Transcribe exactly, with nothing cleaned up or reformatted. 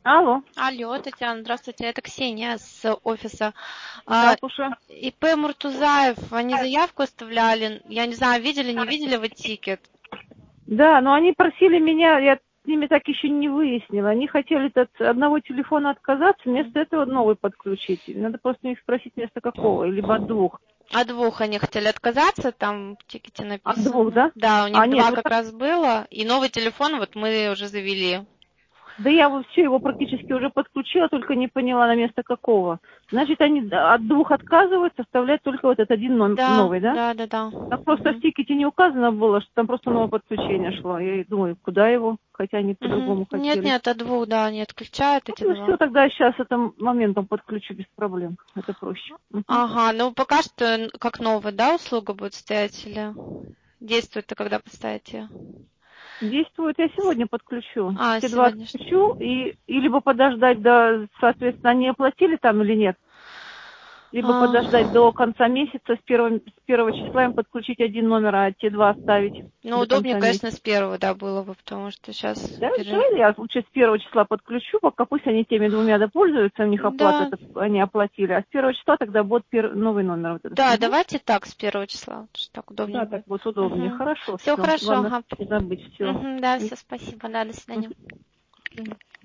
Алло. Алло, Татьяна, здравствуйте, это Ксения с офиса. Да, А, слушаю. ИП Муртузаев, они заявку оставляли, я не знаю, видели, не видели вы тикет? Да, но они просили меня, я с ними так еще не выяснила. Они хотели от одного телефона отказаться, вместо этого новый подключить. Надо просто у них спросить, вместо какого, либо от двух. От двух они хотели отказаться, там в тикете От двух, написано. да? Да, у А, них нет, два вот как так. раз было, и новый телефон вот мы уже завели. Да я вот все его практически уже подключила, только не поняла, на место какого. Значит, они от двух отказываются, оставляют только вот этот один ном- Да, новый, да? да, да, да. Там просто в Мгм. тикете не указано было, что там просто новое подключение шло. Я и думаю, куда его? Хотя они Мгм. по-другому Нет, хотели. нет, от двух, да, они отключают эти Ну два. все, тогда сейчас это моментом подключу без проблем. Это проще. Мгм. Ага, ну пока что н- как новая, да, услуга будет стоять или действует-то, когда поставите? Действует, я сегодня подключу. А, Все два сегодня. отключу, и, и либо подождать, до, соответственно, они оплатили там или нет, либо А, подождать до конца месяца, с первого, с первого числа им подключить один номер, а те два оставить ну, до удобнее, конца конечно, месяца. с первого, да, было бы, потому что сейчас Да, пере... давай я лучше с первого числа подключу, пока пусть они теми двумя допользуются, у них оплата, Да, это они оплатили, а с первого числа тогда будет пер- новый номер вот этот. да, Мгм. давайте так, с первого числа, потому что так удобнее Да, так будет. будет удобнее. Угу. Хорошо, Все все. хорошо, Ладно, ага. не забыть все. Угу, да, все, спасибо, да, до свидания.